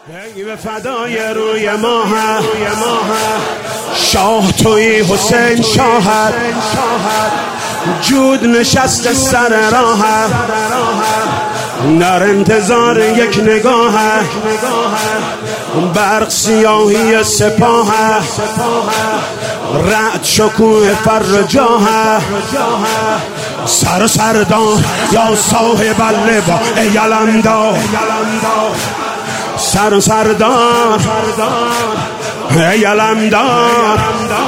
ای به فدای روی ماه شاه توی حسین شاهت جود نشست سر راه در انتظار یک نگاه برق سیاهی سپاه رعد شکوه فرجاه سر سردان یا صاحب اللوا ای علمدار سر سردار ای علمدار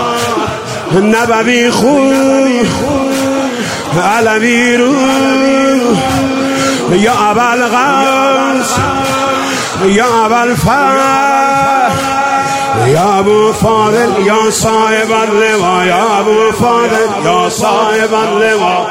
نبوی خون علوی رو یا ابوالقاس یا ابوالفضل یا ابو فاضل یا صاحب اللوا یا ابو فاضل یا صاحب اللوا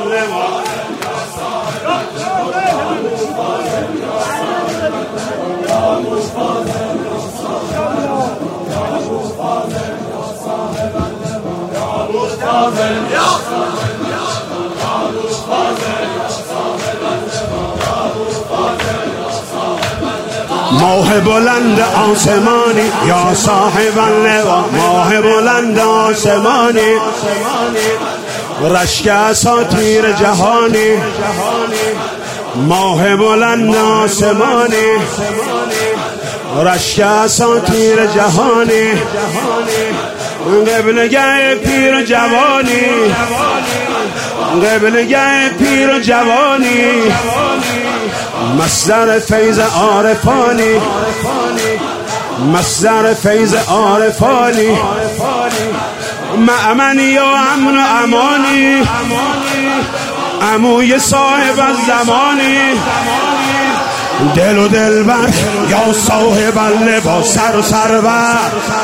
ماه بلند آسمانی یا صاحب اللوا ماه بلند آسمانی رشک اساطیر جهانی ماه بلند آسمانی رشک اساطیر جهانی قبلگه پیر و جوانی قبلگه پیر و جوانی مصدر فیض عارفانی مصدر فیض عارفانی مأمنی و امن و امانی عموی صاحب الزمانی دل و دلبر یا صاحب اللوا سر و سرور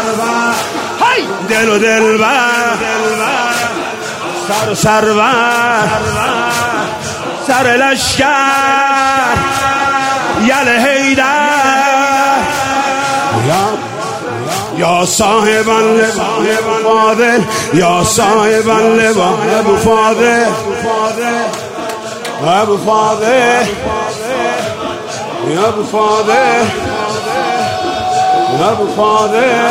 دل و دلبر سر و سرور سر لشکر یل حیدر یا صاحب اللوا فاضل یا صاحب اللوا ابو فاضل ابو فاضل یا ابو فاضل ابو فاضل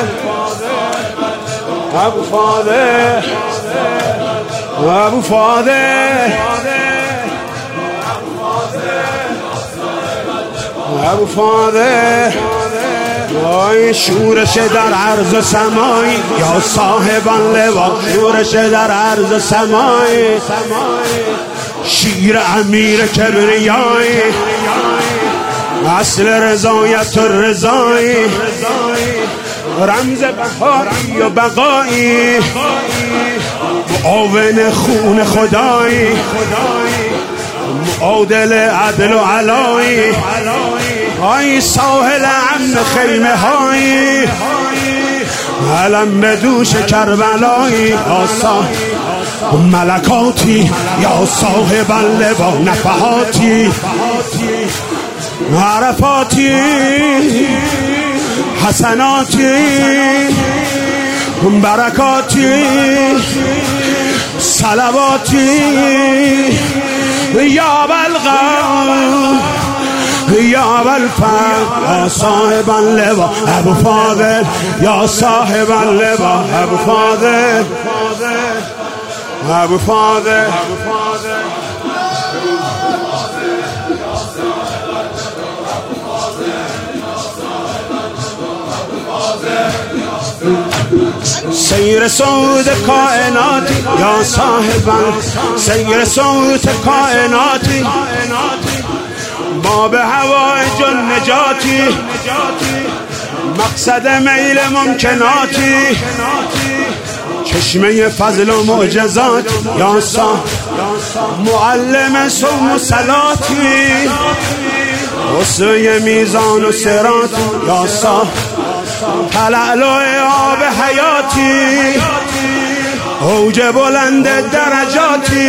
ابو فاضل ابو فاضل ابو فاضل وای شورش در عرض و سمای یا صاحب اللوا شورش در عرض و سمای شیر امیر کبریای اصل رضایت و رضای رمز بهایی و بقایی معاون خون خدایی معادل عدل و علایی های ساحل امن خیمه هایی علم به دوش کربلایی ملکاتی یا صاحب اللوا نفحاتی عرفاتی حسناتی برکاتی صلواتی یا بلغم یا بالفضل یا صاحب اللوا ابو فاضل یا صاحب اللوا ابو فاضل ابو فاضل سیر صوت کائناتی یا صاحبان سیر صوت کائناتی ما به هوای جن نجاتی مقصد میل ممکناتی چشمه فضل و معجزات یا صاحب معلم صوم و صلاتی اسوه میزان و صراط یا صاحب تلالو آب حیاتی اوج بلند درجاتی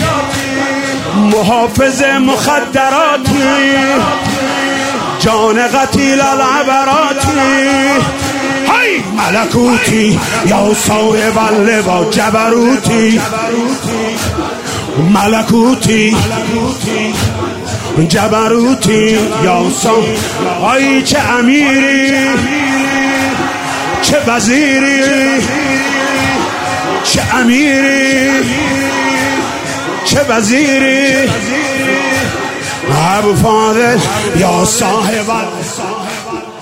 محافظ مخدراتی جان قتیل العبراتی های ملکوتی یا صاحب اللوا جبروتی ملکوتی جبروتی یا آی چه امیری چه وزیری چه امیری چه وزیری ابو فاضل یا صاحب